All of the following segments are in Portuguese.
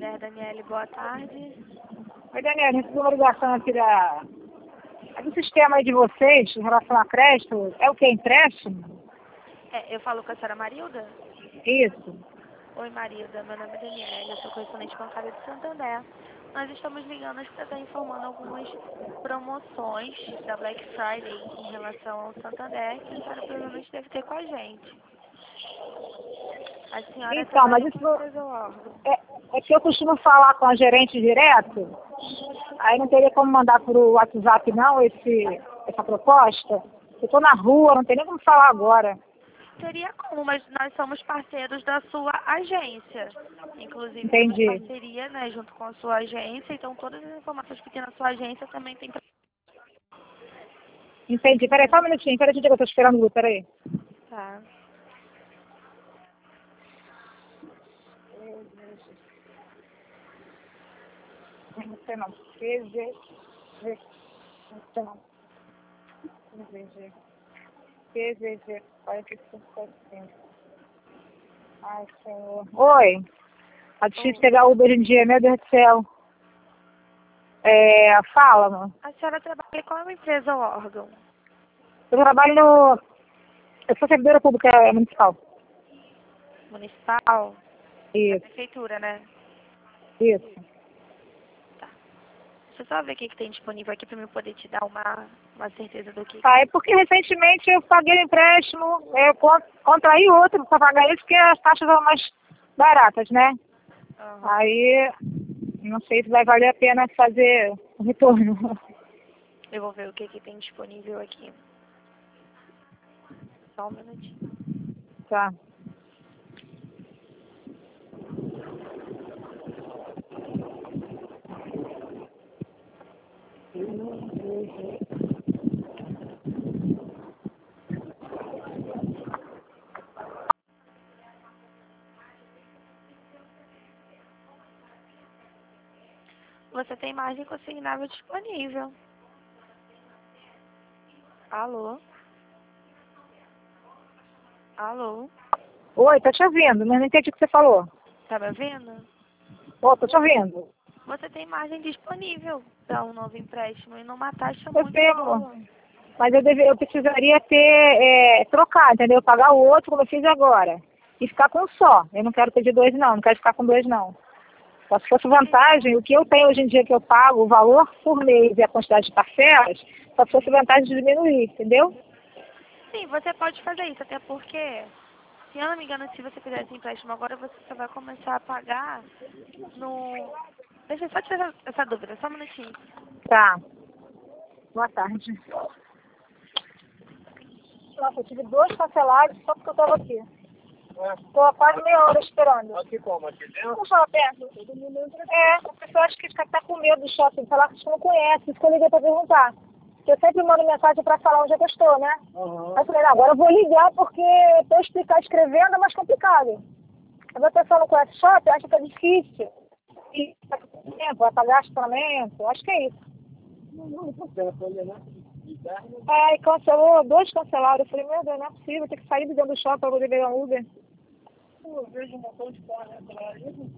Mulher Daniele, boa tarde. Oi, Daniela, recebi uma ligação aqui do sistema aí de vocês em relação a crédito. É o que? Empréstimo? Eu falo com a senhora Marilda? Isso. Oi, Marilda, meu nome é Daniele, eu sou correspondente bancária de Santander. Nós estamos ligando para estar informando algumas promoções da Black Friday em relação ao Santander que a senhora provavelmente deve ter com a gente. A senhora Então, mas trabalha isso com empresa ou órgão? é que eu costumo falar com a gerente direto, aí não teria como mandar por WhatsApp não essa proposta. Eu estou na rua, não tem nem como falar agora. Teria como, mas nós somos parceiros da sua agência. Inclusive, Entendi. temos parceria, né, junto com a sua agência, então todas as informações que tem na sua agência também tem pra... Entendi. Peraí, só um minutinho, que eu estou esperando o peraí. Tá. Não sei não. PG. Não sei não. PGG. 4575. Ai, Senhor. Oi. Tá difícil pegar Uber hoje em dia, meu Deus do céu. Fala, mano. A senhora trabalha com uma empresa ou órgão? Eu trabalho no... Eu sou servidora pública municipal. Municipal? Da Isso, prefeitura, né? isso. Tá. Deixa eu só ver o que tem disponível aqui para eu poder te dar uma certeza do que... Tá, é porque recentemente eu paguei um empréstimo, eu contraí outro para pagar isso, porque as taxas são mais baratas, né? Uhum. Aí, não sei se vai valer a pena fazer o retorno. Eu vou ver o que tem disponível aqui. Só um minutinho. Tá. Você tem margem consignável disponível. Alô? Alô? Oi, tô te ouvindo, mas não entendi o que você falou. Tá me ouvindo? Ô, tô te ouvindo. Você tem margem disponível para um novo empréstimo e numa taxa Eu muito sei, boa. amor. Mas eu precisaria trocar, entendeu? Pagar o outro como eu fiz agora. E ficar com um só. Eu não quero ter de dois, não. Não quero ficar com dois, não. Só se fosse vantagem, o que eu tenho hoje em dia que eu pago, o valor por mês e a quantidade de parcelas, só se fosse vantagem de diminuir, entendeu? Sim, você pode fazer isso, até porque, se eu não me engano, se você fizer esse empréstimo agora, você só vai começar a pagar no... Deixa eu só tirar essa dúvida, só um minutinho. Tá. Boa tarde. Nossa, eu tive dois cancelados só porque eu estava aqui. Estou há quase meia hora esperando. Aqui como? Aqui dentro? Vamos falar perto. A pessoa acha que está com medo do shopping, falar que você não conhece, isso que eu liguei para perguntar. Porque eu sempre mando mensagem para falar onde é que eu estou, né? Uhum. Aí eu falei, não, agora eu vou ligar porque para eu explicar escrevendo é mais complicado. A pessoa não conhece shopping, acha que é difícil. E vai pagar estacionamento, acho que é isso. Aí cancelou, dois cancelaram. Eu falei, meu Deus, não é possível, eu tenho que sair de dentro do shopping para poder pegar um Uber. Eu vejo um montão de carro atrás.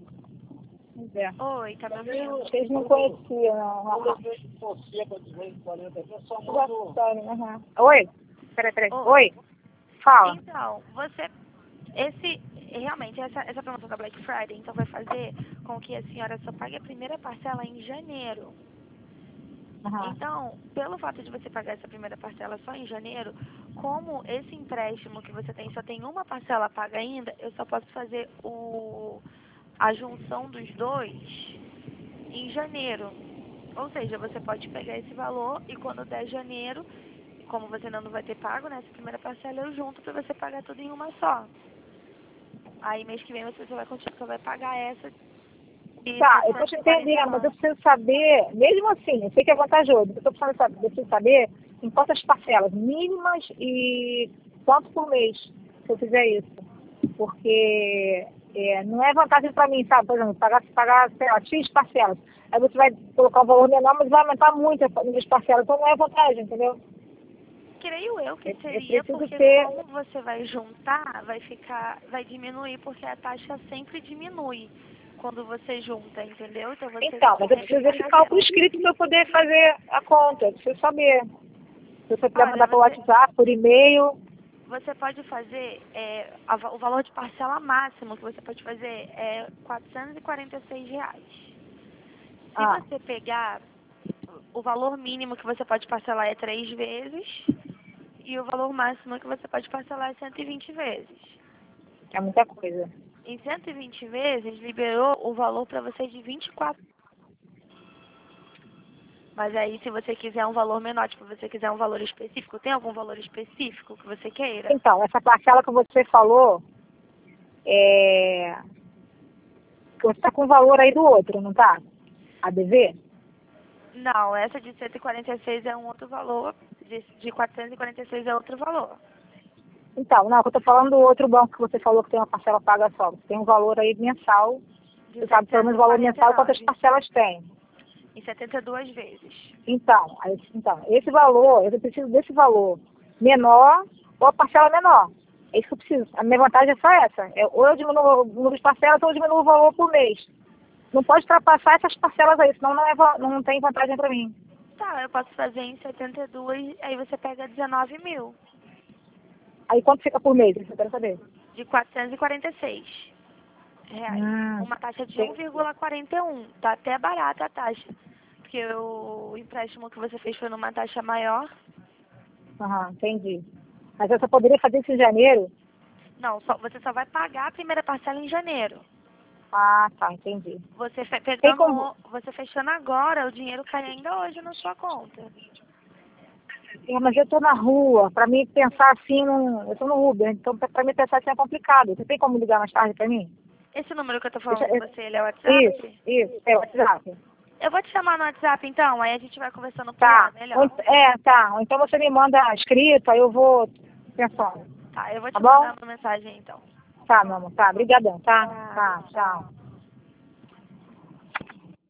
Oi, tá me ouvindo? Vocês não conheciam, não. Eu vejo você para 240 aqui, só Uhum. Oi? Peraí. Oi. Oi? Fala. Então, realmente, essa promoção da Black Friday, então vai fazer com que a senhora só pague a primeira parcela em janeiro. Uhum. Então, pelo fato de você pagar essa primeira parcela só em janeiro, como esse empréstimo que você tem só tem uma parcela paga ainda, eu só posso fazer a junção dos dois em janeiro. Ou seja, você pode pegar esse valor e quando der janeiro, como você ainda não vai ter pago, né, essa primeira parcela eu junto para você pagar tudo em uma só. Aí mês que vem você só vai pagar essa. Tá, eu tô te entendendo, mas eu preciso saber, mesmo assim, eu sei que é vantajoso, eu preciso saber em quantas parcelas mínimas e quanto por mês, se eu fizer isso. Porque não é vantagem para mim, sabe? Por exemplo, pagar sei lá, X parcelas. Aí você vai colocar um valor menor, mas vai aumentar muito as parcelas, então não é vantagem, entendeu? Creio eu que Eu seria, preciso porque ter... como você vai juntar, vai diminuir, porque a taxa sempre diminui. quando você junta, entendeu? Então, Mas eu preciso desse cálculo escrito para eu poder fazer a conta. Eu preciso saber. Se você puder mandar pelo WhatsApp, por e-mail. Você pode fazer, o valor de parcela máximo que você pode fazer é R$446. Se você pegar, o valor mínimo que você pode parcelar é 3 vezes e o valor máximo que você pode parcelar é 120 vezes. É muita coisa. Em 120 vezes, liberou o valor para você de 24. Mas aí, se você quiser um valor menor, tipo, você quiser um valor específico, tem algum valor específico que você queira? Então, essa parcela que você falou, que você está com o valor aí do outro, não tá? A dever? Não, essa de 146 é um outro valor, de 446 é outro valor. Então, não, eu estou falando do outro banco que você falou que tem uma parcela paga só. Você tem um valor aí mensal, você sabe pelo menos o valor mensal quantas parcelas tem. Em 72 vezes. Então, esse valor, eu preciso desse valor menor ou a parcela menor. É isso que eu preciso. A minha vantagem é só essa. Ou eu diminuo o número de parcelas ou eu diminuo o valor por mês. Não pode ultrapassar essas parcelas aí, senão não tem vantagem para mim. Tá, eu posso fazer em 72, aí você pega 19 mil. Aí quanto fica por mês? Isso eu quero saber. De 446 reais. Uma taxa de 1,41. Tá até barata a taxa. Porque o empréstimo que você fez foi numa taxa maior. Entendi. Mas eu só poderia fazer isso em janeiro? Não, você só vai pagar a primeira parcela em janeiro. Ah, tá, entendi. Você você fechando agora, o dinheiro cai ainda hoje na sua conta. Mas eu estou na rua, para mim pensar assim, eu estou no Uber, então para mim pensar assim é complicado. Você tem como ligar mais tarde para mim? Esse número que eu tô falando com você, ele é o WhatsApp? Isso, é o WhatsApp. Eu vou te chamar no WhatsApp então, aí a gente vai conversando por lá, melhor. Ou então você me manda escrito, aí eu vou pensando. Tá, eu vou te mandar uma mensagem então. Tá, meu amor, tá, brigadão, tá? Tá, tchau.